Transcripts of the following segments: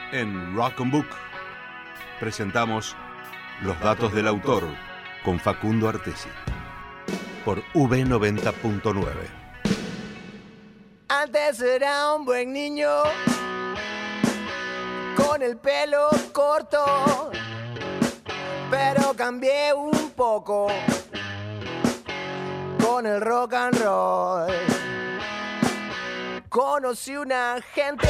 En Rock and Book presentamos Los datos del autor con Facundo Artesi por V90.9. Antes era un buen niño con el pelo corto, pero cambié un poco con el rock and roll. Conocí una gente.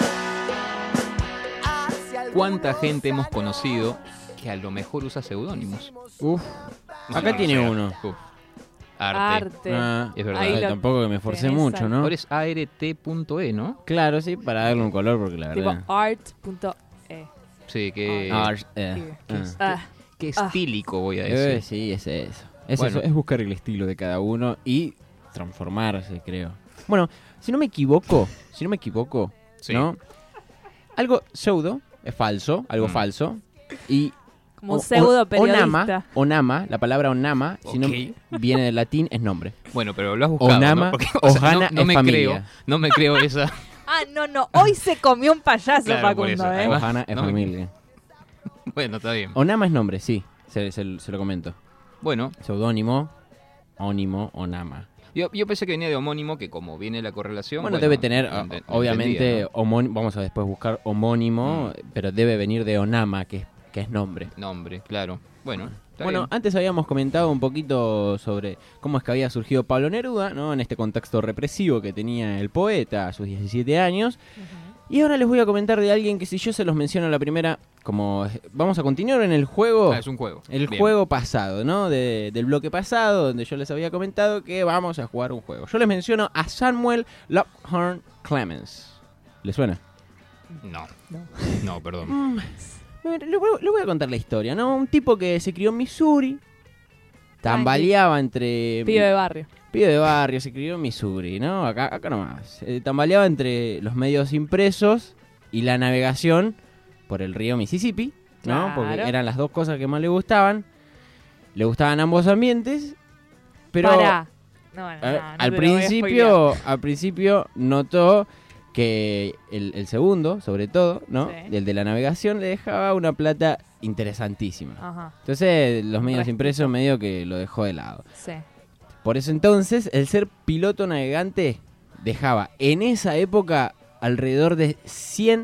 ¿Cuánta gente hemos conocido que a lo mejor usa seudónimos? Uf, acá tiene uno. Uf. Arte. Es verdad. Ahí tampoco que me esforcé mucho, ¿no? Ahora es art.e, ¿no? Claro, sí, para darle un color, porque la verdad. Tipo art.e. Sí, que... Qué estílico, voy a decir. Sí, es eso. Es Bueno. eso, es buscar el estilo de cada uno y transformarse, creo. Bueno, si no me equivoco, Sí. ¿no? Algo pseudo es falso, algo falso. Y Como un pseudo periodista. onama, la palabra onama, si no Ok. viene del latín, es nombre. Bueno, pero lo has buscado, Onama, ¿no? Porque, Ohana no es me familia. no me creo esa... Ah, no. Hoy se comió un payaso, Claro, por Facundo, eso. ¿eh? Además, Ohana es no me- familia. Bueno, está bien. Onama es nombre, sí, se lo comento. Bueno, Seudónimo, ónimo, onama. yo pensé que venía de homónimo, que como viene la correlación... Bueno, debe tener, lo obviamente, entendía, vamos a después buscar homónimo, pero debe venir de onama, que es nombre. ¿no? Nombre, claro. Bueno, está Bueno, bien. antes habíamos comentado un poquito sobre cómo es que había surgido Pablo Neruda, ¿no? En este contexto represivo que tenía el poeta a sus 17 años. Y ahora les voy a comentar de alguien que si yo se los menciono a la primera, como vamos a continuar en el juego, Es un juego. el Bien. juego pasado, ¿no? Del bloque pasado, donde yo les había comentado que vamos a jugar un juego. Yo les menciono a Samuel Lockhart Clemens. ¿Le suena? No, perdón. Le voy a contar la historia, ¿no? Un tipo que se crió en Missouri, tambaleaba entre... Pibe de barrio. Pibe de barrio, se crió en Missouri, ¿no? Acá nomás. Tambaleaba entre los medios impresos y la navegación por el río Mississippi, ¿no? Claro. Porque eran las dos cosas que más le gustaban. Le gustaban ambos ambientes, pero Pará. No, al te lo voy a al principio notó que el segundo, sobre todo, ¿no? Sí. El de la navegación le dejaba una plata interesantísima. Ajá, Entonces los medios Restito. impresos medio que lo dejó de lado. sí. Por eso entonces, el ser piloto navegante dejaba en esa época alrededor de $100.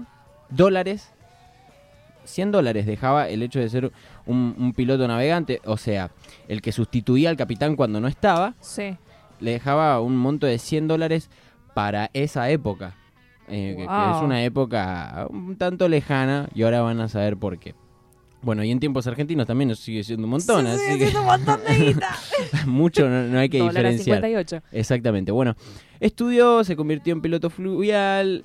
$100 dejaba el hecho de ser un piloto navegante, o sea, el que sustituía al capitán cuando no estaba, Sí. le dejaba un monto de $100 para esa época. Que es Wow. una época un tanto lejana y ahora van a saber por qué. Bueno, y en tiempos argentinos también nos sigue siendo un montón, Sí, así sigue que siendo un montón de guita. mucho no hay que diferenciar. $1.58. Exactamente. Bueno, estudió, se convirtió en piloto fluvial,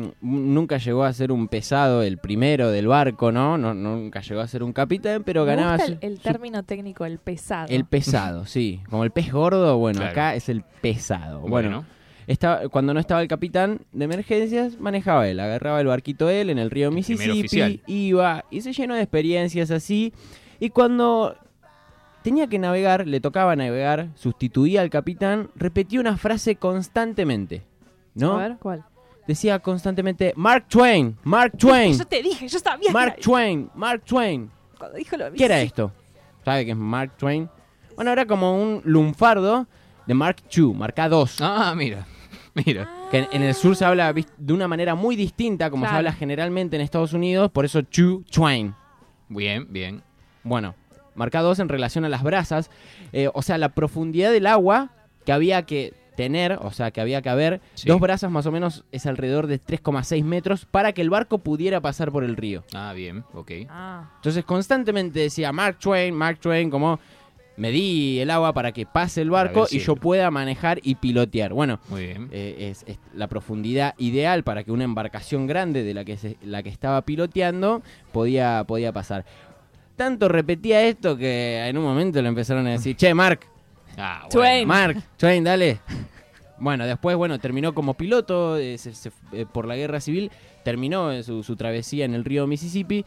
nunca llegó a ser un pesado, el primero del barco, ¿no? Nunca llegó a ser un capitán, pero Me ganaba gusta el término técnico, el pesado. el pesado, sí. Como el pez gordo, bueno, Claro. acá es el pesado. Bueno. Cuando no estaba el capitán de emergencias, manejaba él, agarraba el barquito él en el río El primer Mississippi, oficial. iba y se llenó de experiencias así. Y cuando tenía que navegar, le tocaba navegar, sustituía al capitán, repetía una frase constantemente, ¿no? A ver, ¿cuál? Decía constantemente, Mark Twain, Mark Twain, Yo te dije, yo sabía Mark que era Twain, Mark Twain. cuando dijo lo mismo. ¿Qué era esto? ¿Sabe qué es Mark Twain? Bueno, era como un lunfardo de Mark II, marca 2. Ah, mira. Que en el sur se habla de una manera muy distinta, como se Claro. habla generalmente en Estados Unidos, por eso Twain. Bien. Bueno, marca 2 en relación a las brazas, o sea, la profundidad del agua que había que tener, o sea, que había que haber, Sí. 2 brazas más o menos es alrededor de 3,6 metros para que el barco pudiera pasar por el río. Ah, bien, ok. Ah, Entonces constantemente decía Mark Twain, como medí el agua para que pase el Para barco ver y si- yo pueda manejar y pilotear. Bueno, Muy bien. es la profundidad ideal para que una embarcación grande de la que estaba piloteando podía pasar. Tanto repetía esto que en un momento le empezaron a decir, che, Mark, Ah, Twain. Mark, Twain, dale. Bueno, después, terminó como piloto por la guerra civil, terminó su travesía en el río Mississippi.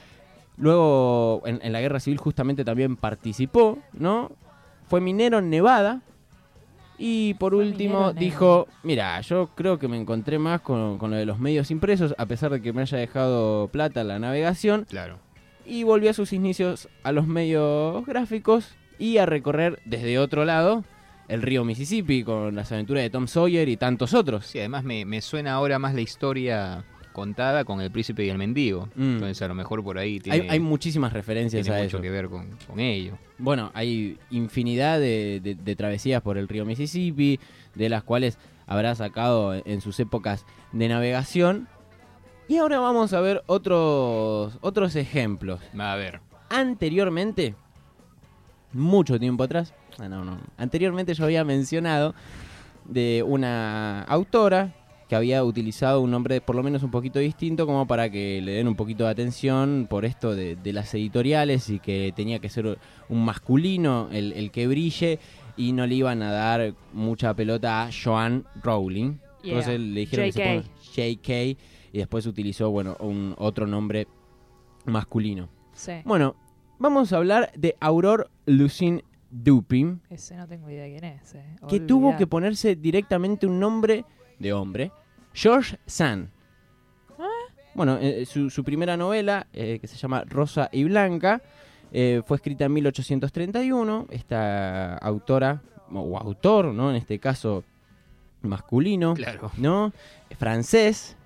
Luego, en la guerra civil justamente también participó, ¿no? Fue minero en Nevada. Y por Fue último minero negro. dijo, mira, yo creo que me encontré más con lo de los medios impresos, a pesar de que me haya dejado plata la navegación, Claro. y volvió a sus inicios a los medios gráficos y a recorrer desde otro lado el río Mississippi con las aventuras de Tom Sawyer y tantos otros. Sí, además me suena ahora más la historia contada con el príncipe y el mendigo. Entonces a lo mejor por ahí tiene, Hay muchísimas referencias tiene a mucho eso. que ver con ello. Bueno, hay infinidad de travesías por el río Mississippi, de las cuales habrá sacado en sus épocas de navegación. Y ahora vamos a ver otros ejemplos. A ver. Anteriormente, mucho tiempo atrás, anteriormente yo había mencionado de una autora que había utilizado un nombre por lo menos un poquito distinto, como para que le den un poquito de atención por esto de las editoriales, y que tenía que ser un masculino el que brille, y no le iban a dar mucha pelota a Joanne Rowling. Yeah. Entonces le dijeron que se JK. ponga JK, y después utilizó un otro nombre masculino. Sí. Bueno, vamos a hablar de Aurore Lucien Dupin, Ese no tengo idea quién es. que tuvo que ponerse directamente un nombre de hombre, George Sand. Bueno, su primera novela, que se llama Rosa y Blanca, fue escrita en 1831. Esta autora, o autor, ¿no? En este caso masculino, Claro. ¿no? Francesa,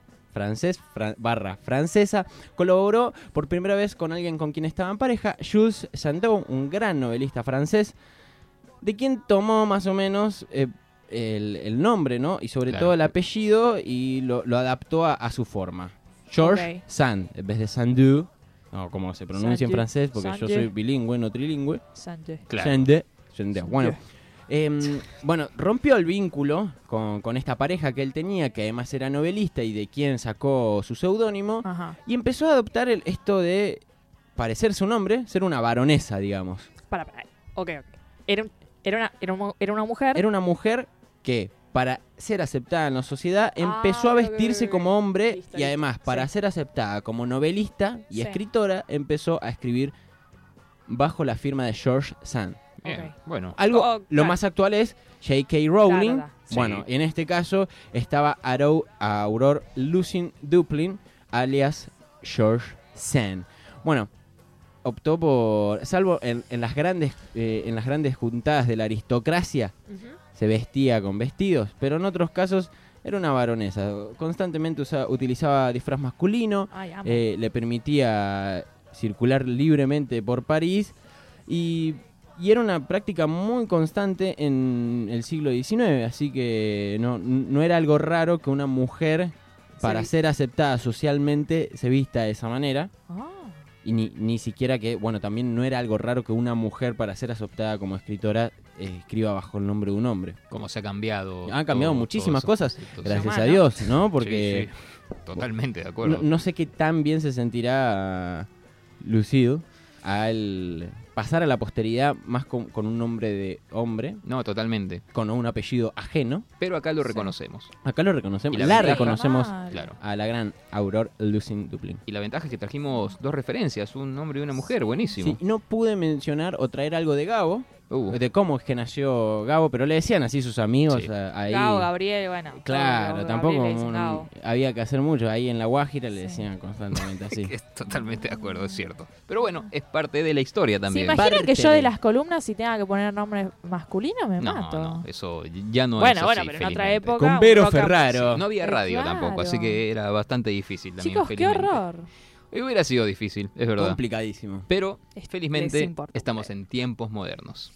colaboró por primera vez con alguien con quien estaba en pareja, Jules Sandeau, un gran novelista francés, de quien tomó más o menos el nombre, ¿no? Y sobre Claro. todo el apellido, y lo adaptó a su forma. George Ok. Sand, en vez de Sandu, no, como se pronuncia en Sandu, francés, porque yo Sandu. soy bilingüe, no trilingüe. Sanjay. Claro. Sandu. Bueno, rompió el vínculo con esta pareja que él tenía, que además era novelista y de quien sacó su seudónimo, Ajá. y empezó a adoptar esto de parecerse un hombre, ser una baronesa, digamos. Para. Ok. Era una mujer. Era una mujer que, para ser aceptada en la sociedad, empezó a ok, vestirse ok. como hombre, Listo, y además, listo. para Sí. ser aceptada como novelista y Sí. escritora, empezó a escribir bajo la firma de George Sand. Bien. Ok. Bueno, Algo, Oh, lo claro. más actual es J.K. Rowling. Claro, sí. Bueno, en este caso estaba Aurore Lucien Dupin, alias George Sand. Bueno, optó por, salvo en las grandes juntadas de la aristocracia, Ujú. se vestía con vestidos, pero en otros casos era una baronesa. Constantemente utilizaba disfraz masculino, Ay, amo. le permitía circular libremente por París, y era una práctica muy constante en el siglo XIX, así que no era algo raro que una mujer, para Sí. ser aceptada socialmente, se vista de esa manera. Ah. Y ni siquiera que, bueno, también no era algo raro que una mujer, para ser aceptada como escritora, escriba bajo el nombre de un hombre. cómo se ha cambiado. Han cambiado muchísimas todos esos cosas, conceptos. gracias Humano. a Dios, ¿no? Porque Sí, totalmente de acuerdo. no sé qué tan bien se sentirá Lucille al pasar a la posteridad más con un nombre de hombre, No, totalmente. con un apellido ajeno. Pero acá lo Sí. reconocemos. Acá lo reconocemos, Y la la ventaja- reconocemos Mal. Claro. a la gran Aurore Lucien Dupin. Y la ventaja es que trajimos dos referencias, un hombre y una mujer, buenísimo. Sí, no pude mencionar o traer algo de Gabo, de cómo es que nació Gabo, pero le decían así sus amigos Sí. ahí. Gabo, Gabriel, bueno. Claro, Gabo, tampoco Gabriel le dicen Gabo. había que hacer mucho. Ahí en La Guajira le Sí. decían constantemente así. Es totalmente de acuerdo, es cierto. Pero bueno, es parte de la historia ¿Se también. imaginan que Parte yo de- de las columnas, si tenga que poner nombres masculinos, me No, mato? no, eso ya no Bueno, es bueno, así, pero en otra felizmente. época. Con un Vero rock and- Ferraro. No había radio Claro. tampoco, así que era bastante difícil también. Chicos, qué felizmente. horror. Y hubiera sido difícil, es verdad. Complicadísimo. Pero Es felizmente imposible. estamos en tiempos modernos.